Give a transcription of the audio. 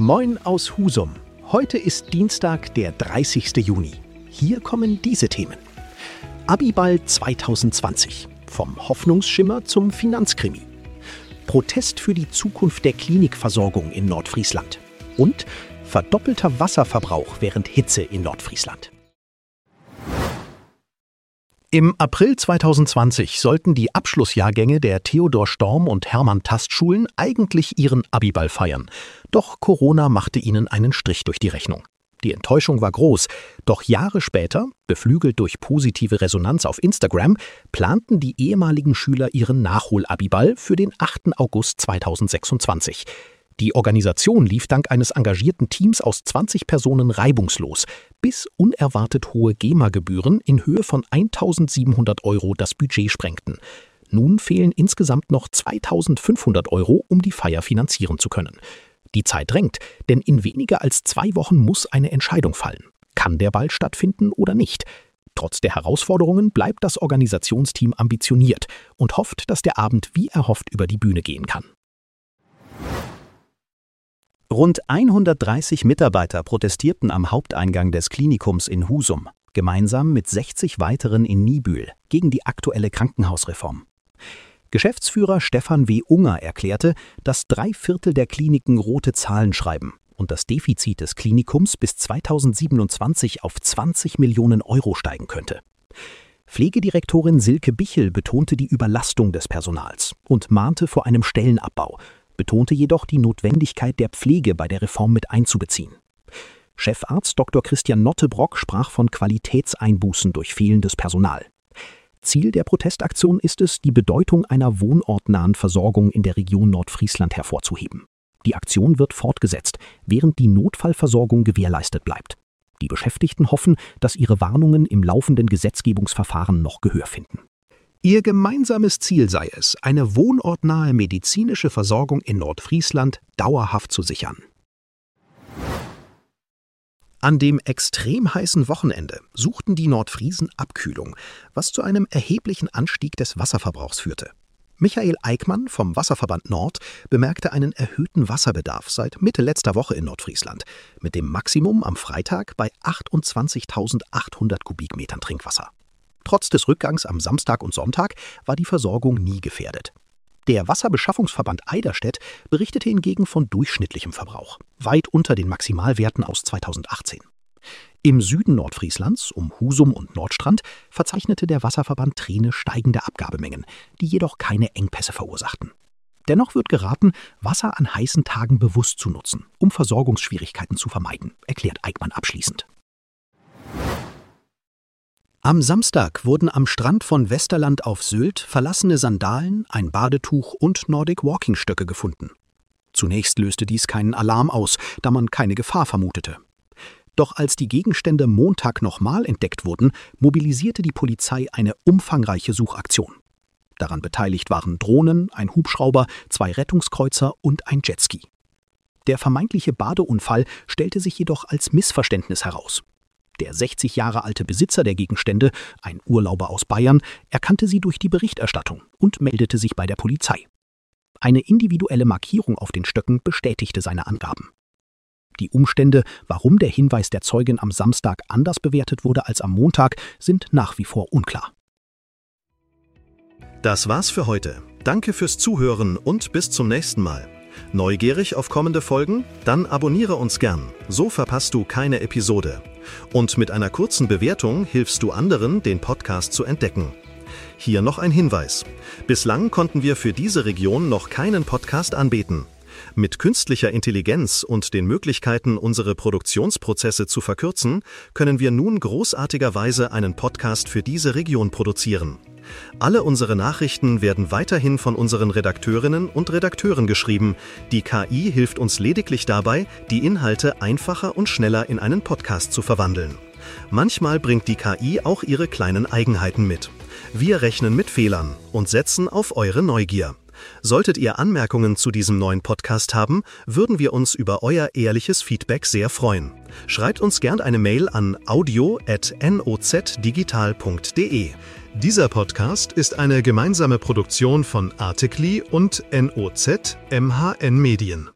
Moin aus Husum. Heute ist Dienstag, der 30. Juni. Hier kommen diese Themen. Abiball 2020. Vom Hoffnungsschimmer zum Finanzkrimi. Protest für die Zukunft der Klinikversorgung in Nordfriesland. Und verdoppelter Wasserverbrauch während Hitze in Nordfriesland. Im April 2020 sollten die Abschlussjahrgänge der Theodor Storm und Hermann Tast Schulen eigentlich ihren Abiball feiern. Doch Corona machte ihnen einen Strich durch die Rechnung. Die Enttäuschung war groß, doch Jahre später, beflügelt durch positive Resonanz auf Instagram, planten die ehemaligen Schüler ihren Nachhol-Abiball für den 8. August 2026. Die Organisation lief dank eines engagierten Teams aus 20 Personen reibungslos, bis unerwartet hohe GEMA-Gebühren in Höhe von 1.700 € das Budget sprengten. Nun fehlen insgesamt noch 2.500 €, um die Feier finanzieren zu können. Die Zeit drängt, denn in weniger als 2 Wochen muss eine Entscheidung fallen. Kann der Ball stattfinden oder nicht? Trotz der Herausforderungen bleibt das Organisationsteam ambitioniert und hofft, dass der Abend wie erhofft über die Bühne gehen kann. Rund 130 Mitarbeiter protestierten am Haupteingang des Klinikums in Husum, gemeinsam mit 60 weiteren in Niebüll, gegen die aktuelle Krankenhausreform. Geschäftsführer Stefan W. Unger erklärte, dass 3/4 der Kliniken rote Zahlen schreiben und das Defizit des Klinikums bis 2027 auf 20 Millionen € steigen könnte. Pflegedirektorin Silke Bichel betonte die Überlastung des Personals und mahnte vor einem Stellenabbau, betonte jedoch die Notwendigkeit der Pflege bei der Reform mit einzubeziehen. Chefarzt Dr. Christian Nottebrock sprach von Qualitätseinbußen durch fehlendes Personal. Ziel der Protestaktion ist es, die Bedeutung einer wohnortnahen Versorgung in der Region Nordfriesland hervorzuheben. Die Aktion wird fortgesetzt, während die Notfallversorgung gewährleistet bleibt. Die Beschäftigten hoffen, dass ihre Warnungen im laufenden Gesetzgebungsverfahren noch Gehör finden. Ihr gemeinsames Ziel sei es, eine wohnortnahe medizinische Versorgung in Nordfriesland dauerhaft zu sichern. An dem extrem heißen Wochenende suchten die Nordfriesen Abkühlung, was zu einem erheblichen Anstieg des Wasserverbrauchs führte. Michael Eickmann vom Wasserverband Nord bemerkte einen erhöhten Wasserbedarf seit Mitte letzter Woche in Nordfriesland, mit dem Maximum am Freitag bei 28.800 Kubikmetern Trinkwasser. Trotz des Rückgangs am Samstag und Sonntag war die Versorgung nie gefährdet. Der Wasserbeschaffungsverband Eiderstedt berichtete hingegen von durchschnittlichem Verbrauch, weit unter den Maximalwerten aus 2018. Im Süden Nordfrieslands, um Husum und Nordstrand, verzeichnete der Wasserverband Treene steigende Abgabemengen, die jedoch keine Engpässe verursachten. Dennoch wird geraten, Wasser an heißen Tagen bewusst zu nutzen, um Versorgungsschwierigkeiten zu vermeiden, erklärt Eickmann abschließend. Am Samstag wurden am Strand von Westerland auf Sylt verlassene Sandalen, ein Badetuch und Nordic-Walking-Stöcke gefunden. Zunächst löste dies keinen Alarm aus, da man keine Gefahr vermutete. Doch als die Gegenstände Montag nochmal entdeckt wurden, mobilisierte die Polizei eine umfangreiche Suchaktion. Daran beteiligt waren Drohnen, ein Hubschrauber, 2 Rettungskreuzer und ein Jetski. Der vermeintliche Badeunfall stellte sich jedoch als Missverständnis heraus. Der 60 Jahre alte Besitzer der Gegenstände, ein Urlauber aus Bayern, erkannte sie durch die Berichterstattung und meldete sich bei der Polizei. Eine individuelle Markierung auf den Stöcken bestätigte seine Angaben. Die Umstände, warum der Hinweis der Zeugin am Samstag anders bewertet wurde als am Montag, sind nach wie vor unklar. Das war's für heute. Danke fürs Zuhören und bis zum nächsten Mal. Neugierig auf kommende Folgen? Dann abonniere uns gern, so verpasst du keine Episode. Und mit einer kurzen Bewertung hilfst du anderen, den Podcast zu entdecken. Hier noch ein Hinweis. Bislang konnten wir für diese Region noch keinen Podcast anbieten. Mit künstlicher Intelligenz und den Möglichkeiten, unsere Produktionsprozesse zu verkürzen, können wir nun großartigerweise einen Podcast für diese Region produzieren. Alle unsere Nachrichten werden weiterhin von unseren Redakteurinnen und Redakteuren geschrieben. Die KI hilft uns lediglich dabei, die Inhalte einfacher und schneller in einen Podcast zu verwandeln. Manchmal bringt die KI auch ihre kleinen Eigenheiten mit. Wir rechnen mit Fehlern und setzen auf eure Neugier. Solltet ihr Anmerkungen zu diesem neuen Podcast haben, würden wir uns über euer ehrliches Feedback sehr freuen. Schreibt uns gern eine Mail an audio@nozdigital.de. Dieser Podcast ist eine gemeinsame Produktion von Articly und NOZ MHN Medien.